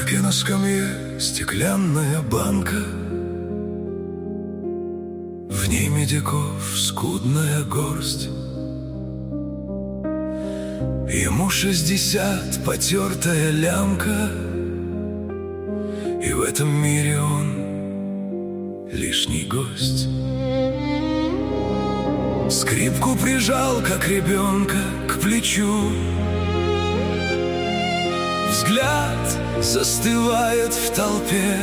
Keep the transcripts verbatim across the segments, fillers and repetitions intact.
лавке на скамье стеклянная банка, в ней медиков скудная горсть. Ему шестьдесят, потертая лямка, и в этом мире он лишний гость. Скрипку прижал, как ребенка, к плечу. Взгляд застывает в толпе,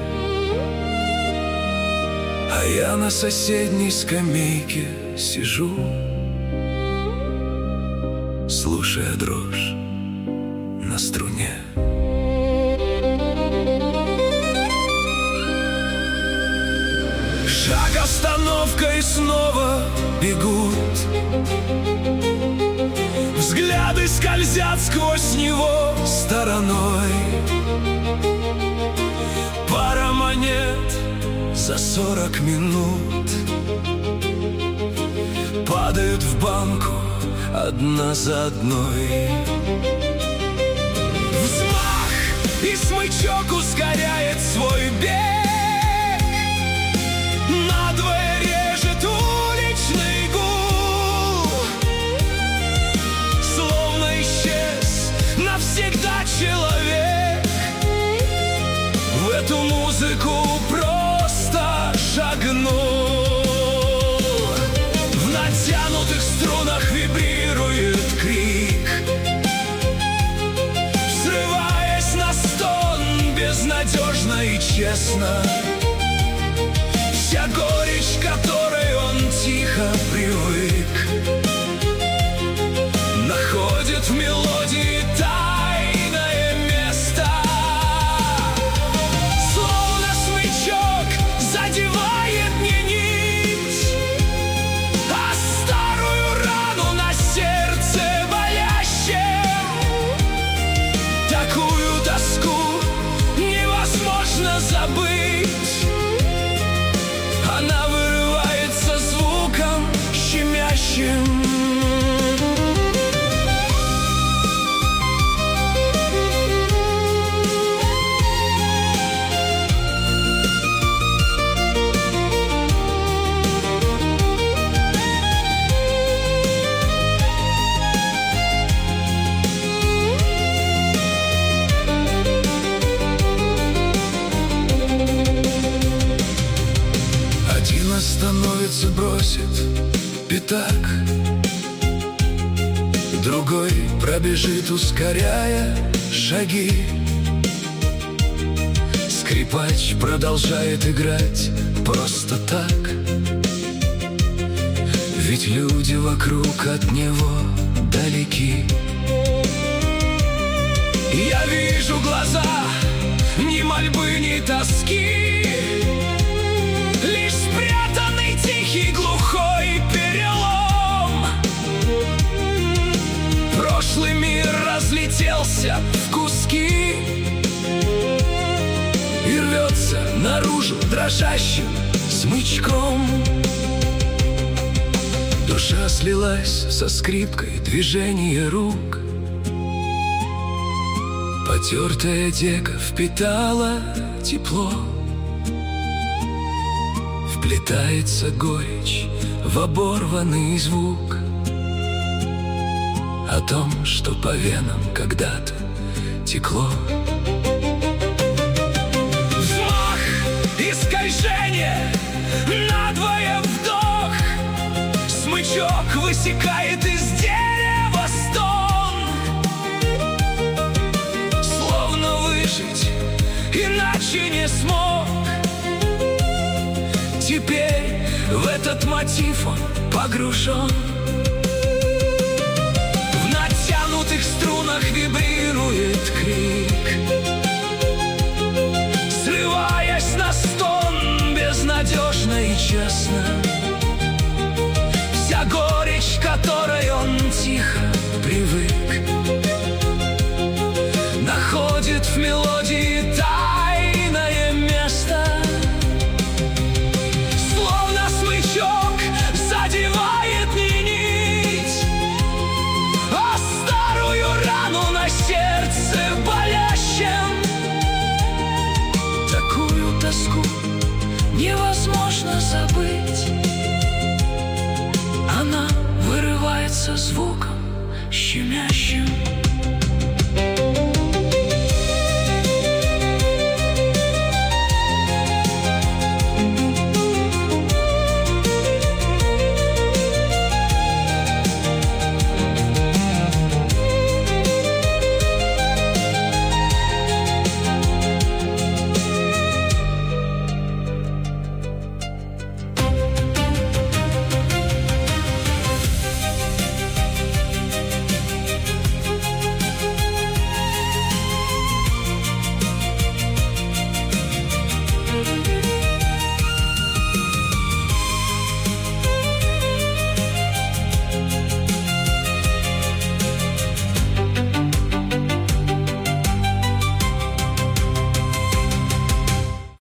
а я на соседней скамейке сижу, слушая дрожь на струне. Шаг, остановка, и снова бегут. Взгляды скользят сквозь него стороной. Пара монет за сорок минут падают в банку одна за одной. Взмах, и смычок ускоряет свой бег. Надвое режет уличный гул, словно исчез навсегда человек. В эту музыку просто шагнул. В натянутых струнах вибрирует крик, срываясь на стон безнадежно и честно. Вся горечь, к которой он тихо привык, находит в мелодии тайное место. Словно смычок задевает не нить, а старую рану на сердце болящем. Такую тоску невозможно забыть. Она вырывается звуком щемящим. Остановится, бросит пятак, другой пробежит, ускоряя шаги. Скрипач продолжает играть просто так, ведь люди вокруг от него далеки. Я вижу глаза, ни мольбы, ни тоски, лишь спрятанный тихий глухой перелом. Прошлый мир разлетелся в куски и рвется наружу дрожащим смычком. Душа слилась со скрипкой, движение рук. Потертая дека впитала тепло. Вплетается горечь в оборванный звук о том, что по венам когда-то текло. Взмах и скольжение, надвое вдох. Смычок высекает из дерева стон. Словно выжить иначе не смог. Теперь в этот мотив он погружен. В натянутых струнах вибрирует крик, срываясь на стон безнадежно и честно. Вся горечь, к которой он тихо привык, находит в мелодии тайное место. Задевает не нить, а старую рану на сердце болящем. забыть. Она вырывается звуком щемящим